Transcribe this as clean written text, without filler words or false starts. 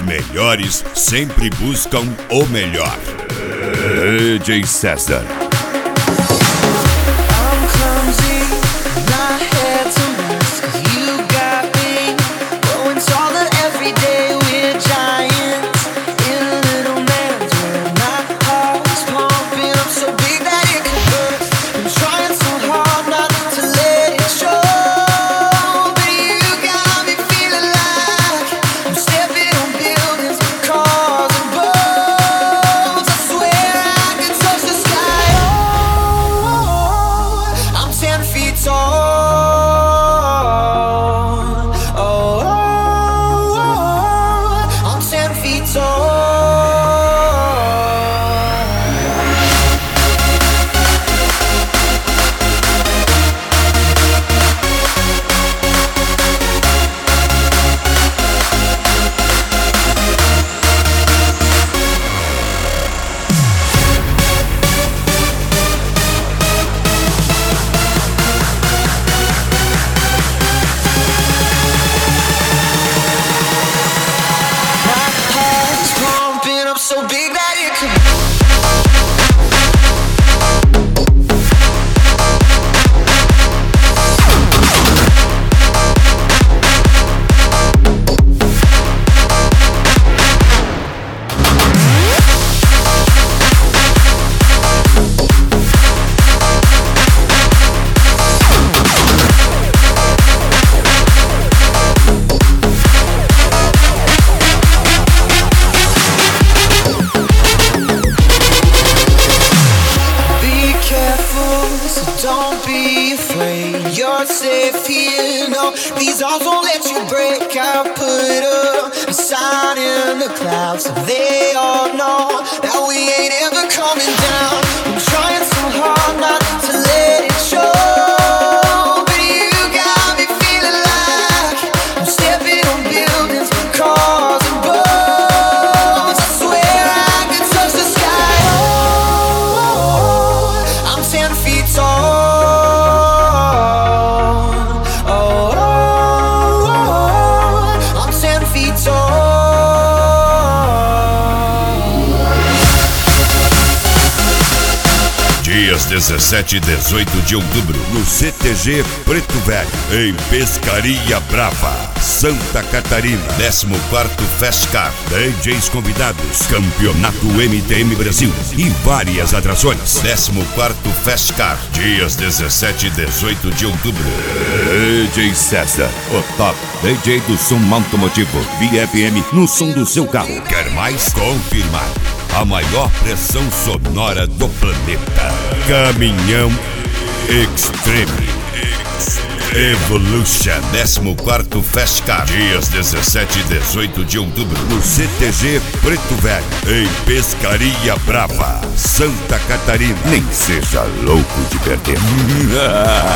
melhores sempre buscam o melhor. DJ César. Don't be afraid, you're safe here. No, these arms won't let you break. I'll put up a sign in the clouds so they all know that we ain't ever coming down. I'm trying so hard not to let it show, but you got me feeling like I'm stepping on buildings, cars and boats. I swear I could touch the sky. Oh, I'm 10 feet tall. Dias 17 e 18 de outubro, no CTG Preto Velho, em Pescaria Brava, Santa Catarina. 14º Festcar, DJs convidados, Campeonato MTM Brasil e várias atrações. 14º Festcar, dias 17 e 18 de outubro. DJ César, o top DJ do som automotivo, via FM no som do seu carro. Quer mais? Confirmado. A maior pressão sonora do planeta. Caminhão Extreme Evolution. 14º Festcar, dias 17 e 18 de outubro, no CTG Preto Velho, em Pescaria Brava, Santa Catarina. Nem seja louco de perder.